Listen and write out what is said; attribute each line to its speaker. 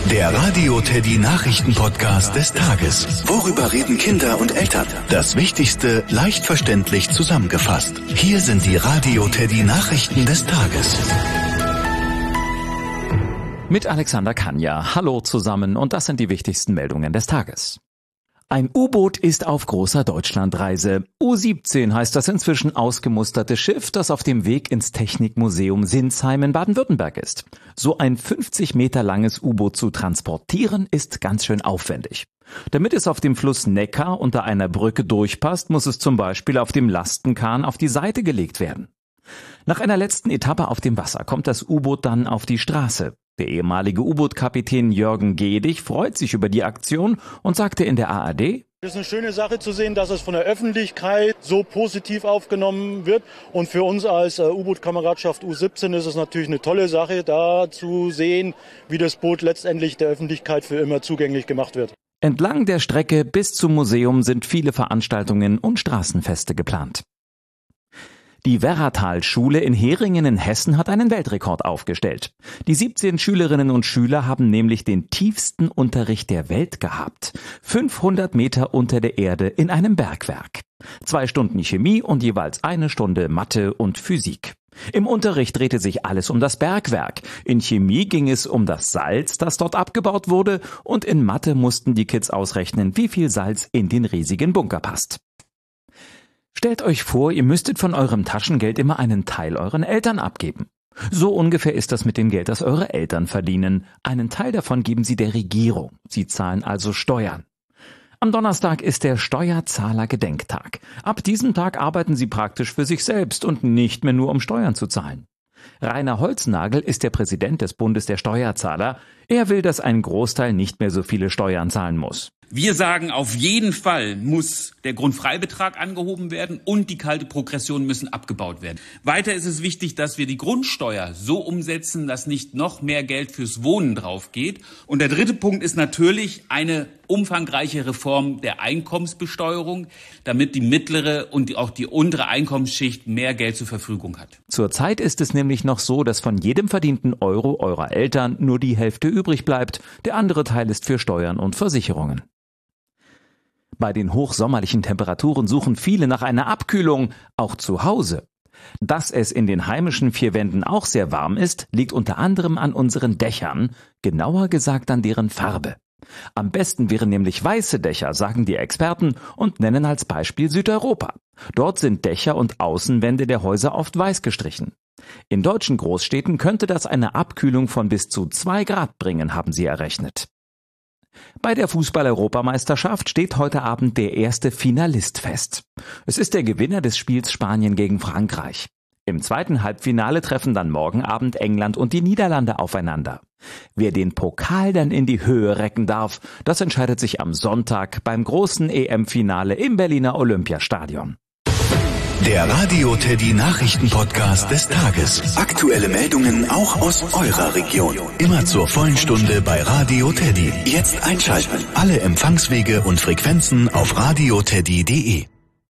Speaker 1: Der Radio Teddy Nachrichten-Podcast des Tages. Worüber reden Kinder und Eltern? Das Wichtigste leicht verständlich zusammengefasst. Hier sind die Radio Teddy Nachrichten des Tages.
Speaker 2: Mit Alexander Kanja. Hallo zusammen und das sind die wichtigsten Meldungen des Tages. Ein U-Boot ist auf großer Deutschlandreise. U-17 heißt das inzwischen ausgemusterte Schiff, das auf dem Weg ins Technikmuseum Sinsheim in Baden-Württemberg ist. So ein 50 Meter langes U-Boot zu transportieren, ist ganz schön aufwendig. Damit es auf dem Fluss Neckar unter einer Brücke durchpasst, muss es zum Beispiel auf dem Lastenkahn auf die Seite gelegt werden. Nach einer letzten Etappe auf dem Wasser kommt das U-Boot dann auf die Straße. Der ehemalige U-Boot-Kapitän Jürgen Gedig freut sich über die Aktion und sagte in der ARD:
Speaker 3: Es ist eine schöne Sache zu sehen, dass es von der Öffentlichkeit so positiv aufgenommen wird. Und für uns als U-Boot-Kameradschaft U17 ist es natürlich eine tolle Sache, da zu sehen, wie das Boot letztendlich der Öffentlichkeit für immer zugänglich gemacht wird.
Speaker 2: Entlang der Strecke bis zum Museum sind viele Veranstaltungen und Straßenfeste geplant. Die Werratal-Schule in Heringen in Hessen hat einen Weltrekord aufgestellt. Die 17 Schülerinnen und Schüler haben nämlich den tiefsten Unterricht der Welt gehabt. 500 Meter unter der Erde in einem Bergwerk. 2 Stunden Chemie und jeweils 1 Stunde Mathe und Physik. Im Unterricht drehte sich alles um das Bergwerk. In Chemie ging es um das Salz, das dort abgebaut wurde, und in Mathe mussten die Kids ausrechnen, wie viel Salz in den riesigen Bunker passt. Stellt euch vor, ihr müsstet von eurem Taschengeld immer einen Teil euren Eltern abgeben. So ungefähr ist das mit dem Geld, das eure Eltern verdienen. Einen Teil davon geben sie der Regierung. Sie zahlen also Steuern. Am Donnerstag ist der Steuerzahler-Gedenktag. Ab diesem Tag arbeiten sie praktisch für sich selbst und nicht mehr nur, um Steuern zu zahlen. Rainer Holznagel ist der Präsident des Bundes der Steuerzahler. Er will, dass ein Großteil nicht mehr so viele Steuern zahlen muss.
Speaker 4: Wir sagen, auf jeden Fall muss der Grundfreibetrag angehoben werden und die kalte Progression müssen abgebaut werden. Weiter ist es wichtig, dass wir die Grundsteuer so umsetzen, dass nicht noch mehr Geld fürs Wohnen drauf geht. Und der dritte Punkt ist natürlich eine umfangreiche Reform der Einkommensbesteuerung, damit die mittlere und auch die untere Einkommensschicht mehr Geld zur Verfügung hat.
Speaker 2: Zurzeit ist es nämlich noch so, dass von jedem verdienten Euro eurer Eltern nur die Hälfte übrig bleibt. Der andere Teil ist für Steuern und Versicherungen. Bei den hochsommerlichen Temperaturen suchen viele nach einer Abkühlung, auch zu Hause. Dass es in den heimischen 4 Wänden auch sehr warm ist, liegt unter anderem an unseren Dächern, genauer gesagt an deren Farbe. Am besten wären nämlich weiße Dächer, sagen die Experten und nennen als Beispiel Südeuropa. Dort sind Dächer und Außenwände der Häuser oft weiß gestrichen. In deutschen Großstädten könnte das eine Abkühlung von bis zu 2 Grad bringen, haben sie errechnet. Bei der Fußball-Europameisterschaft steht heute Abend der erste Finalist fest. Es ist der Gewinner des Spiels Spanien gegen Frankreich. Im zweiten Halbfinale treffen dann morgen Abend England und die Niederlande aufeinander. Wer den Pokal dann in die Höhe recken darf, das entscheidet sich am Sonntag beim großen EM-Finale im Berliner Olympiastadion.
Speaker 1: Der Radio Teddy Nachrichten-Podcast des Tages. Aktuelle Meldungen auch aus eurer Region. Immer zur vollen Stunde bei Radio Teddy. Jetzt einschalten. Alle Empfangswege und Frequenzen auf radioteddy.de.